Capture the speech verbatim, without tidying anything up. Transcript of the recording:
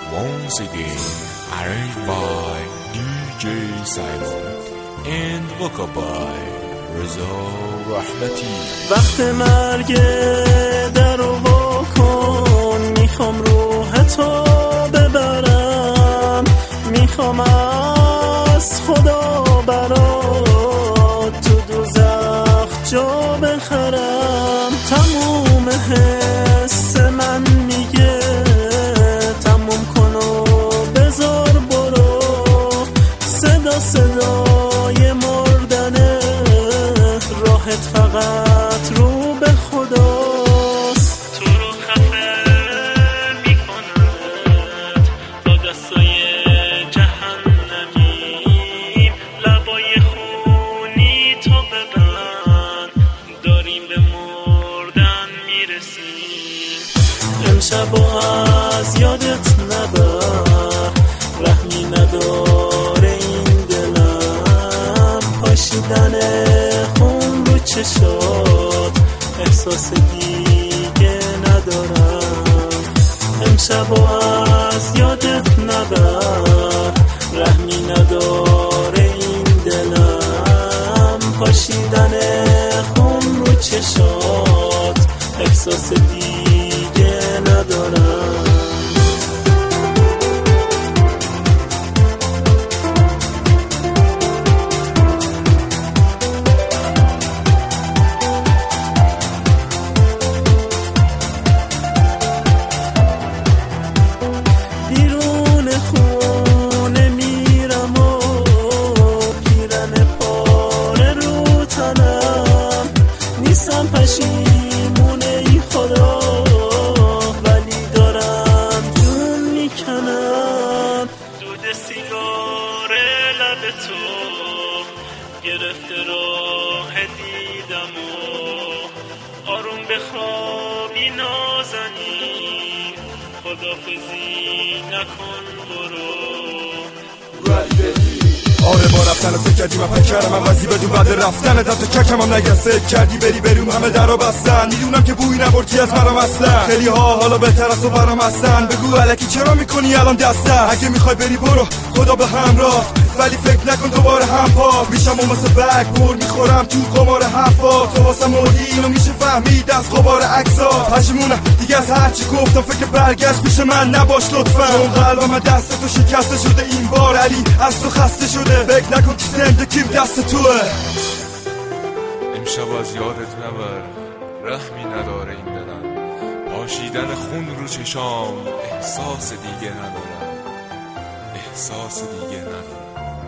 once again arranged by دی جی Simon and vocal by رضا رحمتی. وقت مرگ در و واکن، میخوام روحتو ببرم، میخوام از خدا برات تو دوزخ جا بخرم. تموم حس من میگه تموم کن و بذار برو، صدا صدای مردنه، راحت فقط رو به خداست. تو رو خفه میکنند با دستای جهنمیم، لبای خونی تو ببند، داریم به مردن میرسیم. امشب از یادت نبر، رحمی نداره این دلم، پاشیدن خون رو چشات احساس دیگه ندارم. امشب از یادت نبر، رحمی نداره این دلم، پاشیدن خون رو چشات احساس دیگه ندارم. پشیمونه ای خدا، ولی دارم جون میکنم. دود سیگار لب تو گرفته راه دیدم و آروم بخوابی نازنین، خدافزی نکن برو. آره با رفتن فکر کردی من پک کردم من وزی بدون بعد رفتن دم تو ککم هم نگسته کردی بری بریم همه درا بستن، میدونم که بوی نبردی از مرام اصلا، خیلی ها حالا بهتر از تو برام هستن. بگو الکی چرا میکنی الان دسته، اگه میخوای بری برو خدا به همراه، ولی فکر نکن دوباره هم پا میشم و مثل بگ بر میخورم تو قمار حرفا. تو واسه مردی اینو میشه فهمید از غبار عکسا، پشیمونم دیگه از هرچی گفتم، فکر برگشت پیش من نباش لطفا، چون قلبم دست تو شکسته شده این بار، علی از تو خسته شده، فکر نکن که زندگیم دست توه. امشب از یادت نبر، رحمی نداره این دلم، پاشیدن خون رو چشام احساس دیگه ندارم، احساس دیگه ندارم.